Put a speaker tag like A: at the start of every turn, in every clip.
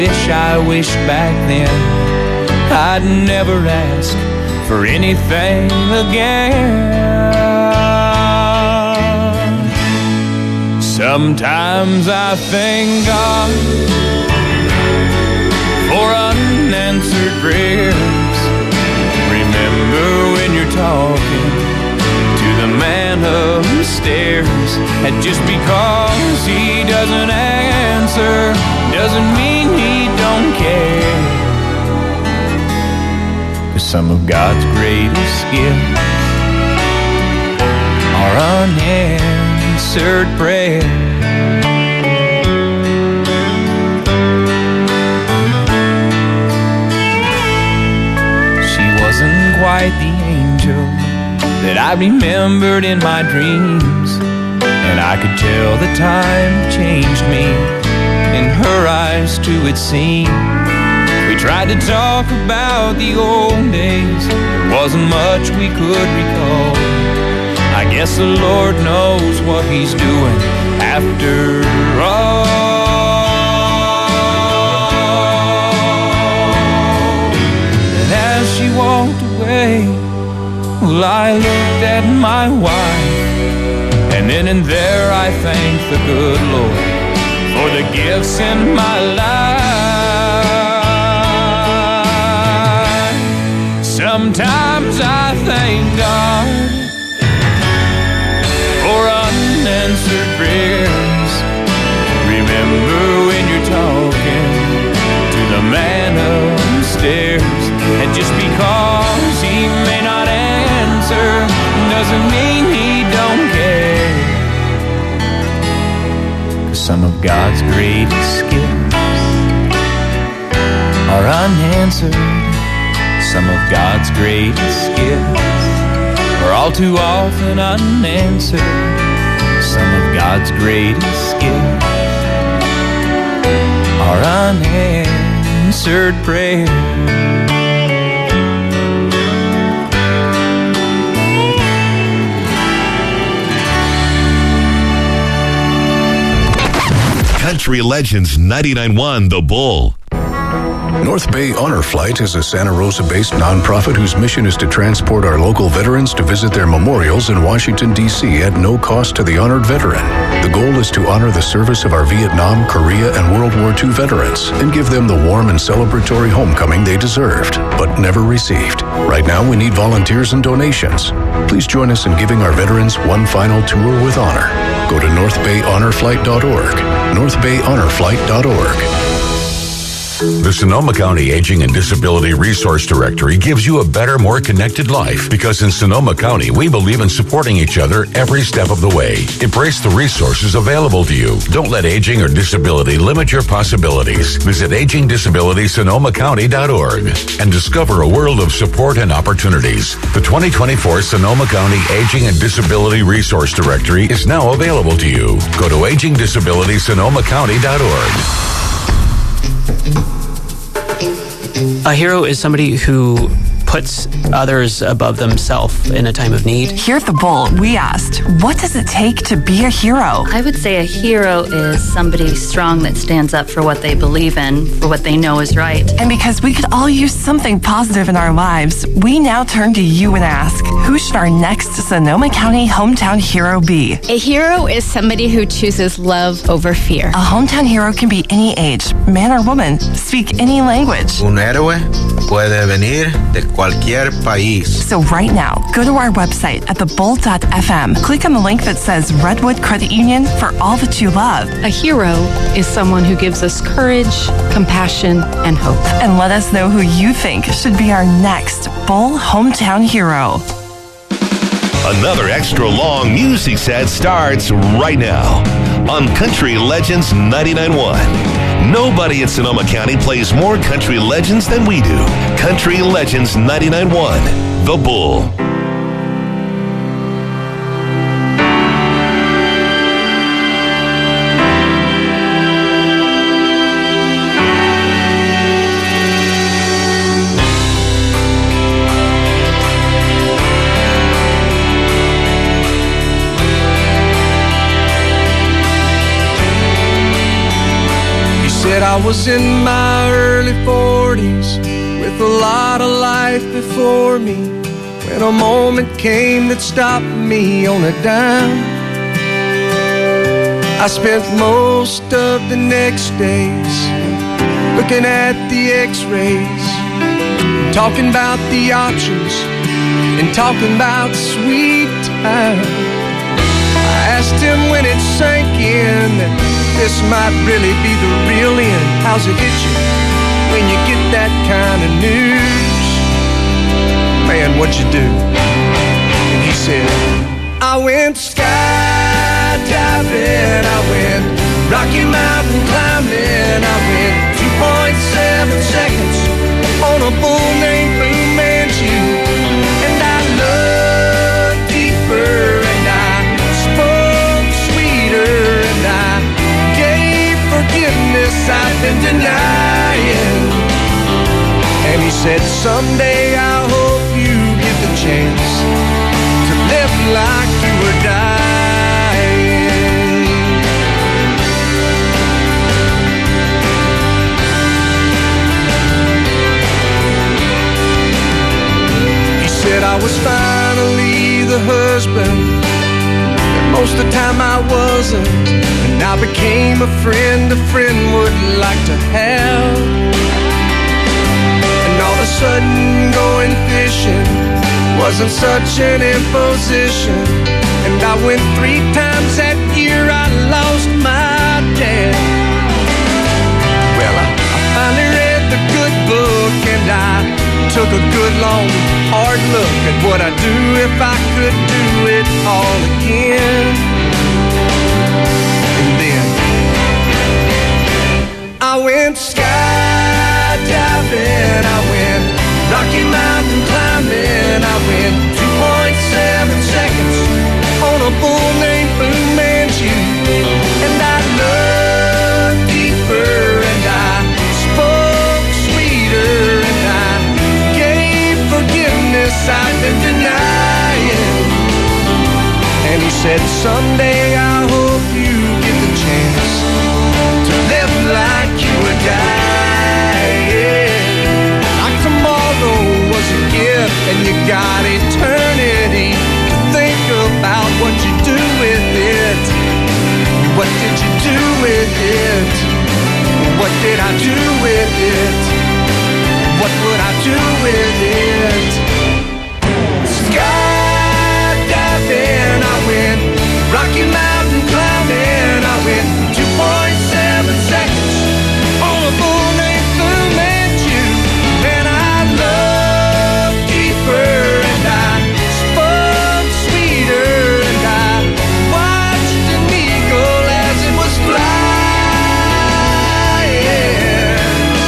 A: I wished back then I'd never ask for anything again. Sometimes I thank God for unanswered prayers. Remember when you're talking to the man upstairs, and just because he doesn't answer doesn't mean he don't care. 'Cause some of God's greatest gifts are unanswered prayer. She wasn't quite the angel that I remembered in my dreams, and I could tell the time changed me. In her eyes too it seemed. We tried to talk about the old days, there wasn't much we could recall. I guess the Lord knows what he's doing after all. And as she walked away, well, I looked at my wife, and then and there I thanked the good Lord for the gifts in my life. Sometimes I thank God for unanswered prayers. Remember when you're talking to the man upstairs, and just because he may not answer doesn't mean he don't care. 'Cause some of God's greatest gifts are unanswered. Some of God's greatest gifts are all too often unanswered. Some of God's greatest gifts are unanswered prayer.
B: Country Legends 99.1 The Bull.
C: North Bay Honor Flight is a Santa Rosa-based nonprofit whose mission is to transport our local veterans to visit their memorials in Washington, D.C. at no cost to the honored veteran. The goal is to honor the service of our Vietnam, Korea, and World War II veterans and give them the warm and celebratory homecoming they deserved, but never received. Right now, we need volunteers and donations. Please join us in giving our veterans one final tour with honor. Go to northbayhonorflight.org, northbayhonorflight.org.
D: The Sonoma County Aging and Disability Resource Directory gives you a better, more connected life, because in Sonoma County, we believe in supporting each other every step of the way. Embrace the resources available to you. Don't let aging or disability limit your possibilities. Visit agingdisabilitysonomacounty.org and discover a world of support and opportunities. The 2024 Sonoma County Aging and Disability Resource Directory is now available to you. Go to agingdisabilitysonomacounty.org.
E: A hero is somebody who puts others above themselves in a time of need.
F: Here at The Bull, we asked, what does it take to be a hero?
G: I would say a hero is somebody strong that stands up for what they believe in, for what they know is right.
F: And because we could all use something positive in our lives, we now turn to you and ask, who should our next Sonoma County hometown hero be?
H: A hero is somebody who chooses love over fear.
F: A hometown hero can be any age, man or woman, speak any language.
I: Un héroe puede venir de cualquier país.
F: So right now, go to our website at thebull.fm. Click on the link that says Redwood Credit Union for all that you love.
J: A hero is someone who gives us courage, compassion, and hope.
F: And let us know who you think should be our next Bull hometown hero.
B: Another extra long music set starts right now on Country Legends 99.1. Nobody in Sonoma County plays more country legends than we do. Country Legends 99.1, The Bull.
A: I was in my
K: early 40s with a lot of life before me, when a moment came that stopped me on a dime. I spent most of the next days looking at the x-rays, talking about the options and talking about sweet time. I asked him when it sank in that this might really be the real end. How's it hit you when you get that kind of news? Man, what'd you do? And he said, I went skydiving, I went Rocky Mountain climbing, I went 2.7 seconds on a bull named Fu Manchu. And I looked deeper and I spoke sweeter and I gave forgiveness I've been denying. And he said, someday I hope you get the chance to live like you were dying. He said I was finally the husband that most of the time I wasn't, and I became a friend would like to have. And all of a sudden going fishing wasn't such an imposition. And I went 3 times that year, I lost my dad. Well, I finally read the good book and I took a good long hard look at what I'd do if I could do it all again. And then I went skydiving, I went Rocky Mountain climbing, I went 2.7 seconds on a bull named Fu Manchu. And I looked deeper and I spoke sweeter and I gave forgiveness I've been denying. And he said, someday I hope you get the chance to live like you were dying. Like tomorrow was a gift and you got eternity to think about what you do with it. What did you do with it? What did I do with it? What would I do with it? Skydiving, I went Rocky Mountain climbing, I went 2.7 seconds on a bull named Fu Manchu. And I looked deeper and I spoke sweeter and I watched an eagle as it was flying.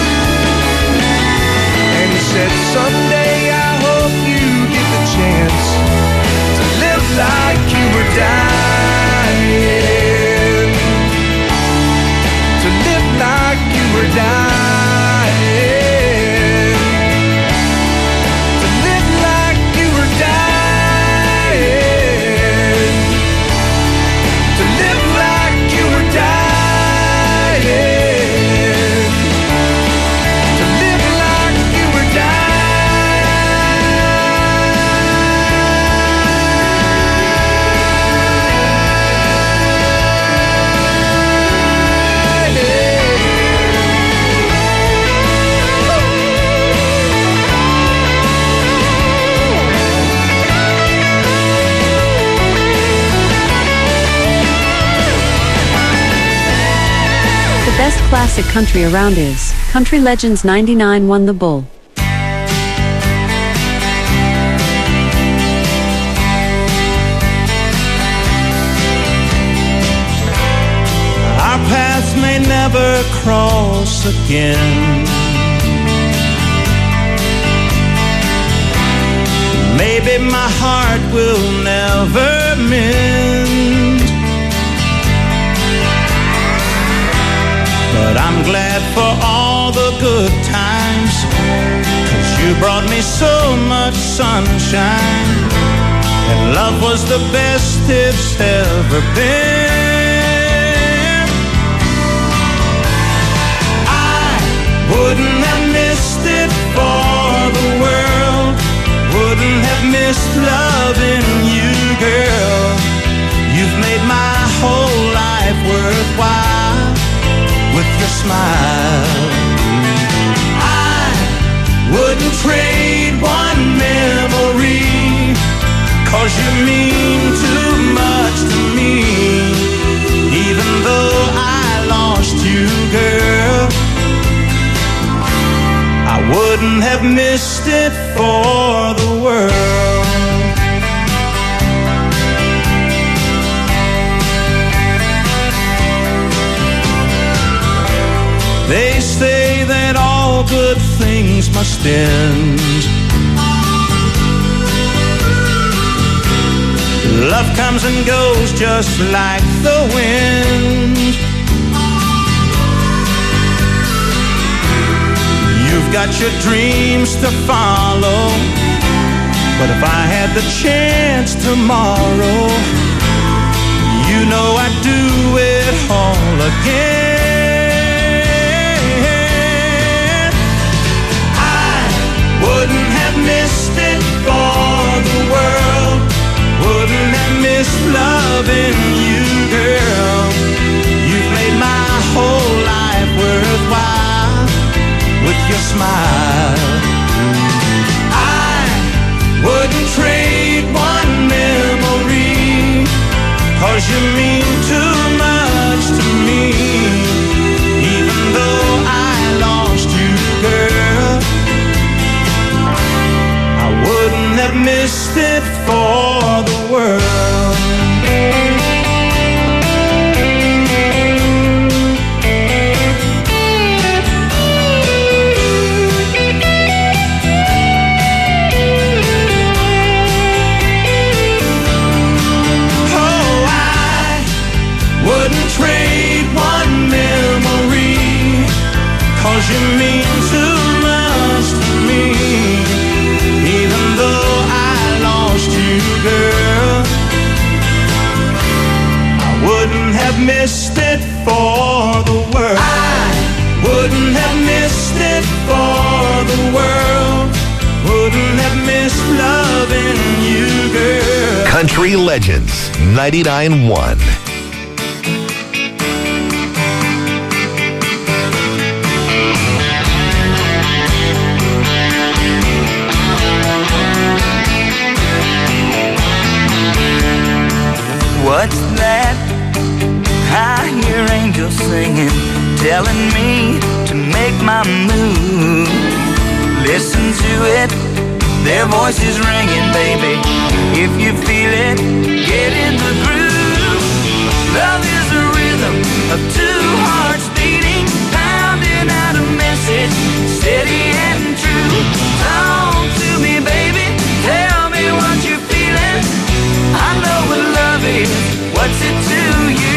K: And he said, someday I hope you get the chance to live like you were dying. To live like you were dying. To live like you were dying. To live like you were dying. To live like you were
L: The best classic country around is Country Legends 99 won the Bull.
M: Our paths may never cross again. Maybe my heart will never mend. But I'm glad for all the good times, 'cause you brought me so much sunshine, and love was the best it's ever been. I wouldn't have missed loving you, girl. You've made my whole life worthwhile with your smile. I wouldn't trade one memory, 'cause you mean too much to me. Even though I lost you, girl, I wouldn't have missed it for the world. They say that all good things must end. Love comes and goes just like the wind. You've got your dreams to follow, but if I had the chance tomorrow, you know I'd do it all again. I wouldn't have missed it for the world. Wouldn't have missed loving you, girl. You've made my whole life worthwhile with your smile. I wouldn't trade one memory, 'cause you mean too much to me. Even though I lost you, girl, I wouldn't have missed it for the world. Wouldn't trade one memory, 'cause you mean too much to me. Even though I lost you, girl, I wouldn't have missed it for the world. I wouldn't have missed it for the world. Wouldn't have missed loving you, girl.
B: Country Legends 99.1.
N: What's that? I hear angels singing, telling me to make my move. Listen to it, their voices ringing, baby. If you feel it, get in the groove. Love is a rhythm of two hearts beating, pounding out a message, steady and true. Talk to me, baby, tell me what you're feeling. I know what love is, what's it to you?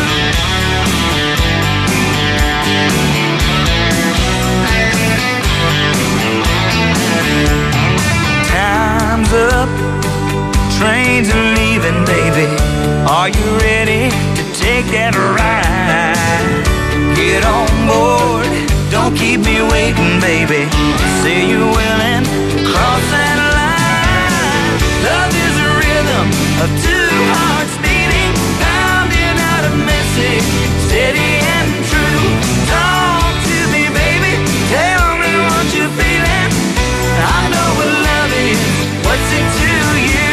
N: Time's up, trains are leaving, baby. Are you ready to take that ride? Get on board, don't keep me waiting, baby. Say you're willing to cross that line. Love is a rhythm of two hearts beating, pounding out a message, steady and true. Talk to me, baby, tell me what you're feeling. I know what love is, what's it to you?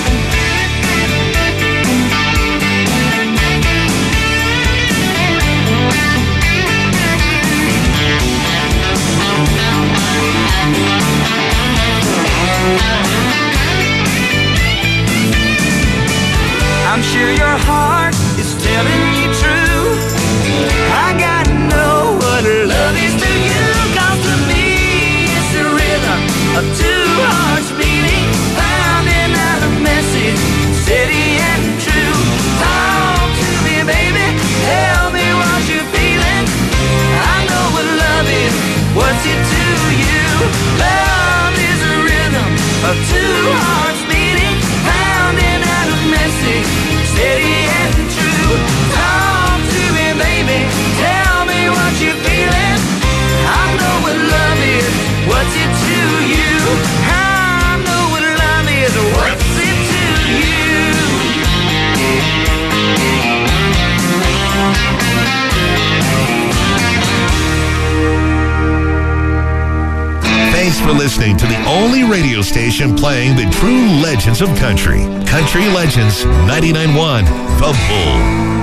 N: I'm sure your heart is telling you true. I gotta know what love is to you. 'Cause to me it's the rhythm of two hearts beating, pounding out a message, steady and true. Talk to me, baby, tell me what you're feeling. I know what love is, what's it to you? Love is a rhythm of two hearts beating, pounding out a message, steady and true. Talk to me, baby, tell me what you're feeling. I know what love is, what's it to you? I know what love is,
B: Thanks for listening to the only radio station playing the true legends of country. Country Legends 99.1, The Bull.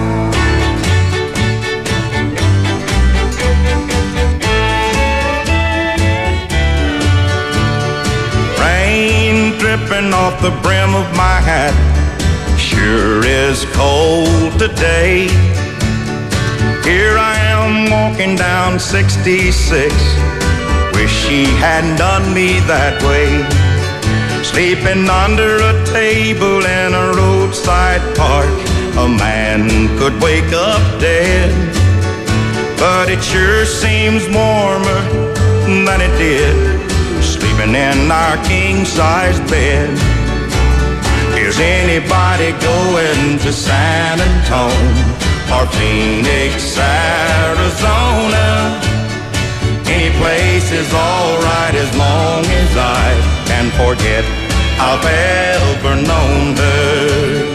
M: Rain dripping off the brim of my hat, sure is cold today. Here I am walking down 66, wish she hadn't done me that way. Sleeping under a table in a roadside park, a man could wake up dead. But it sure seems warmer than it did, sleeping in our king-size bed. Is anybody going to San Antonio or Phoenix, Arizona? Any place is alright as long as I can forget I've ever known her.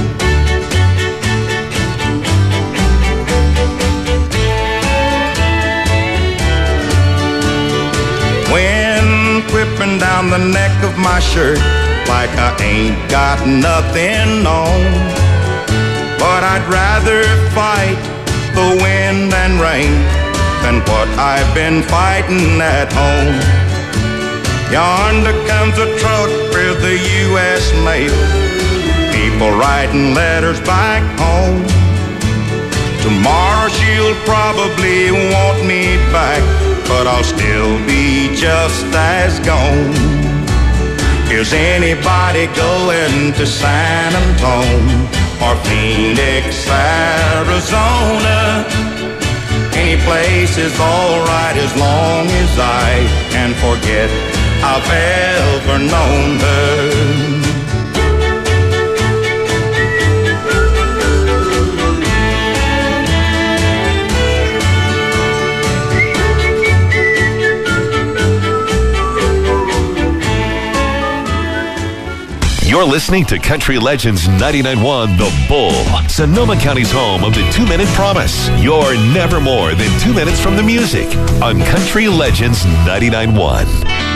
M: Wind whipping down the neck of my shirt like I ain't got nothing on. But I'd rather fight the wind and rain than what I've been fighting at home. Yonder comes a truck with the U.S. mail, people writing letters back home. Tomorrow she'll probably want me back, but I'll still be just as gone. Is anybody going to San Antonio or Phoenix, Arizona? Any place is alright as long as I can forget I've ever known her.
B: You're listening to Country Legends 99.1 The Bull, Sonoma County's home of the 2-minute promise. You're never more than 2 minutes from the music on Country Legends 99.1.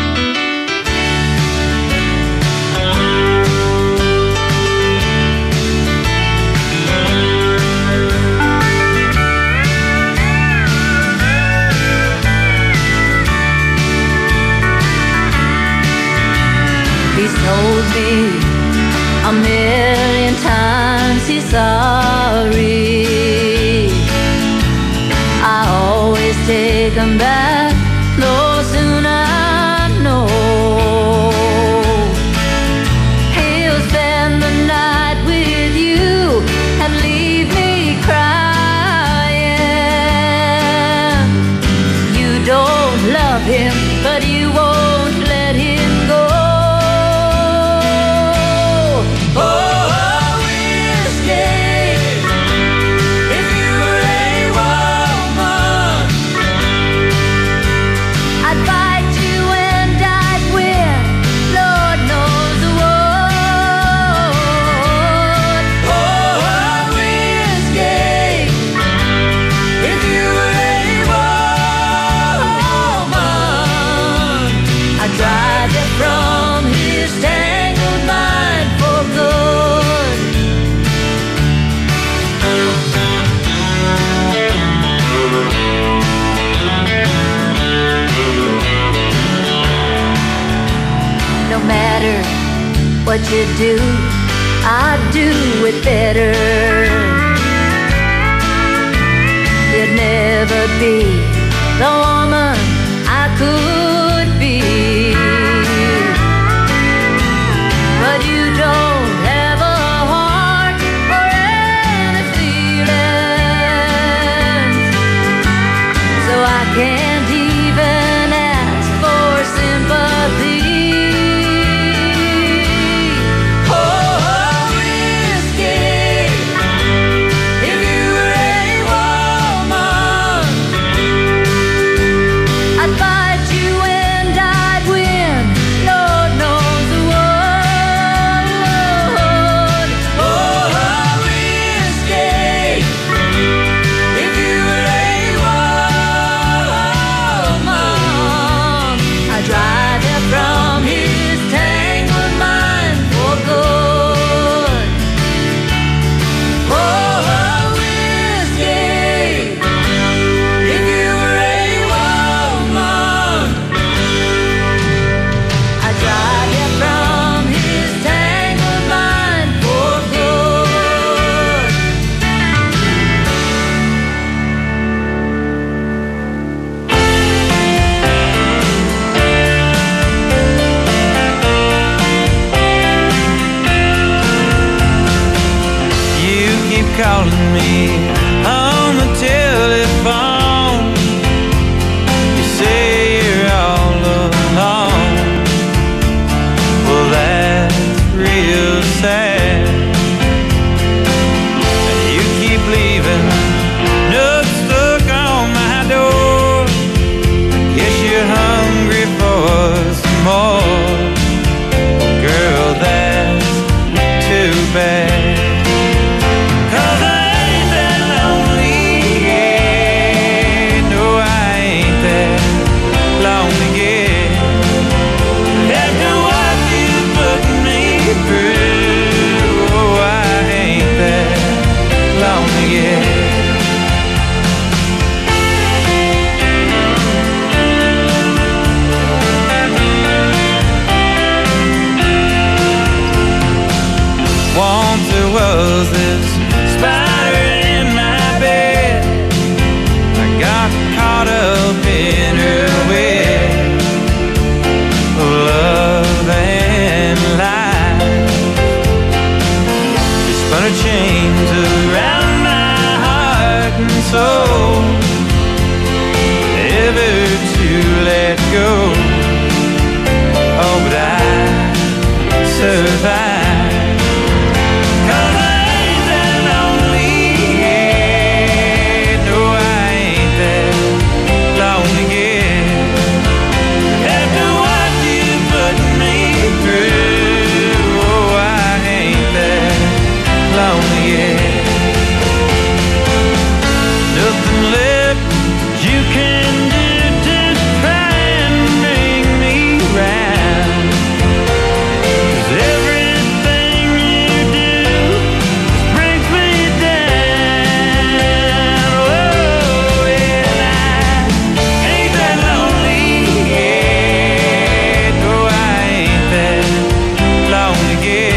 O: He's told me a million times he's sorry. I always take him back, no sooner I know. He'll spend the night with you and leave me crying. You don't love him, but you won't let him go. What you do, I'd do it better. You'd never be the woman I could be. But you don't have a heart or any feelings, so I can't even ask for sympathy.
A: go. Oh, but I survived. 'Cause I ain't that lonely, yeah. No, I ain't that lonely, yeah. After what you put me through, oh, I ain't that lonely, yeah. Nothing left you can do to try and bring me round. 'Cause everything you do brings me down. Oh, and I ain't that lonely, yeah. No, I ain't that lonely,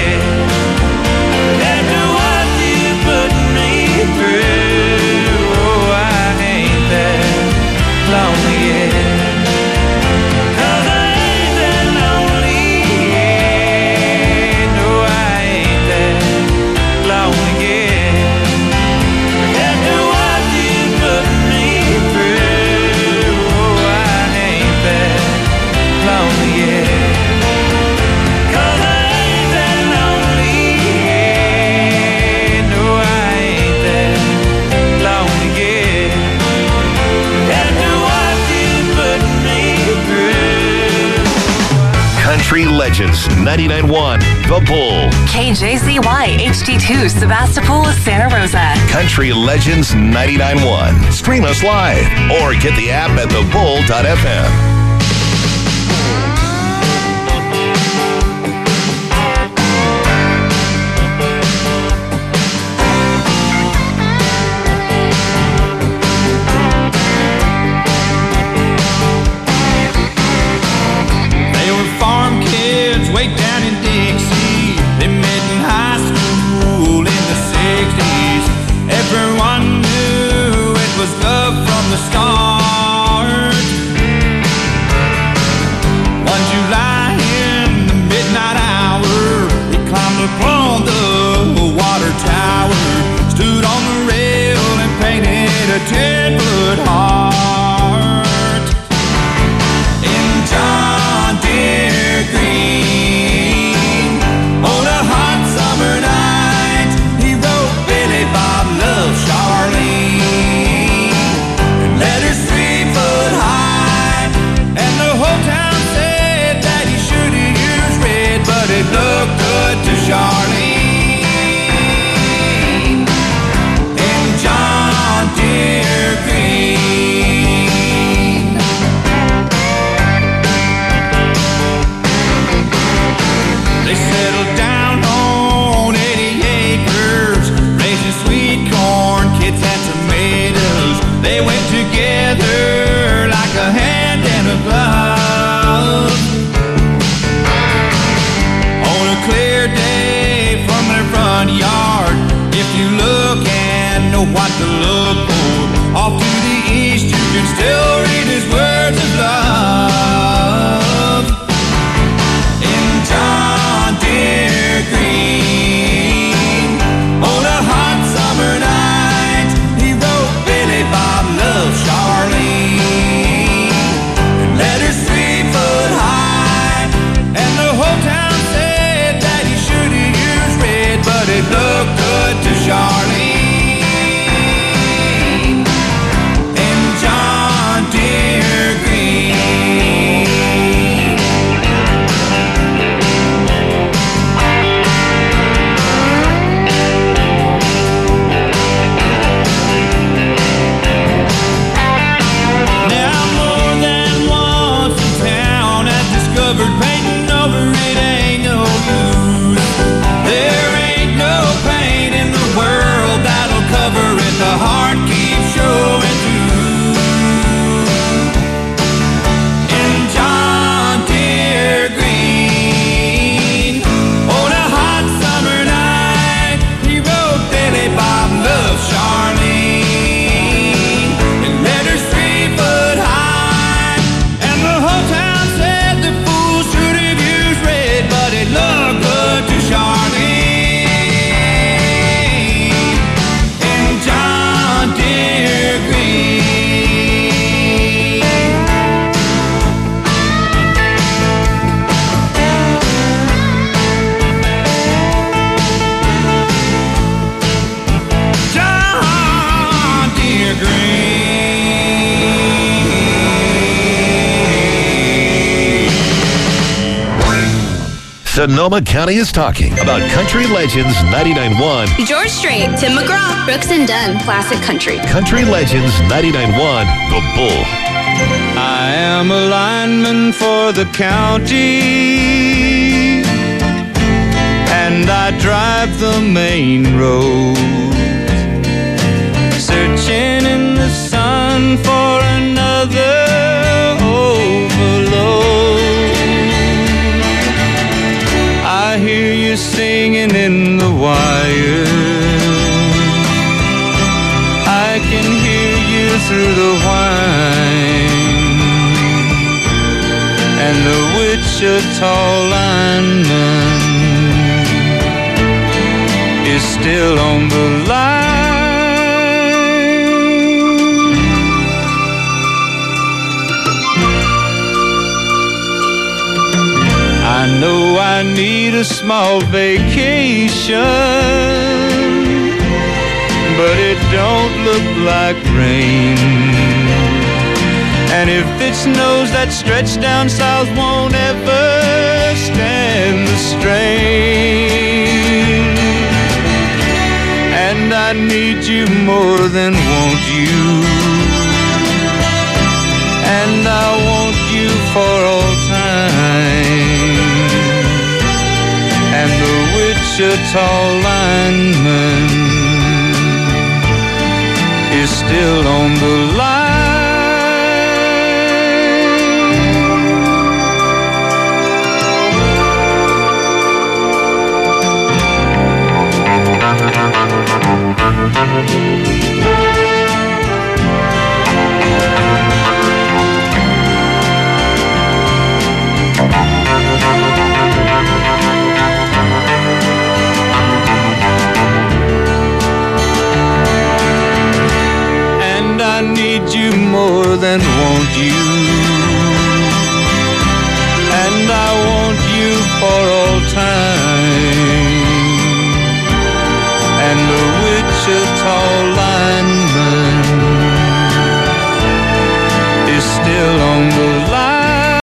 A: yeah. After what you put me through, oh, I ain't that lonely, yeah. 'Cause I ain't that lonely, yeah. No, I ain't that lonely, yeah. After what you put me through, oh, I ain't that lonely, yeah. 'Cause I ain't that lonely, yeah. No, I ain't that lonely, yeah. After what you put me through.
B: Country Legends 99.1 The Bull.
F: KJZY HD2 Sebastopol, Santa Rosa.
B: Country Legends 99.1. Stream us live or get the app at thebull.fm.
M: They were farm kids way down in Dixie. They met in high school in the 60s. Everyone knew it was love from the start.
B: Sonoma County is talking about Country Legends 99.1.
P: George Strait, Tim McGraw, Brooks and Dunn, Classic Country.
B: Country Legends 99.1, The Bull.
M: I am a lineman for the county, and I drive the main road, searching in the sun for another overload. I hear you singing in the wire, I can hear you through the whine, and the Wichita lineman is still on the line. I know I need a small vacation, but it don't look like rain. And if it snows, that stretch down south won't ever stand the strain. And I need you more than want you, and I want you for all time. And the Wichita lineman is still on the line.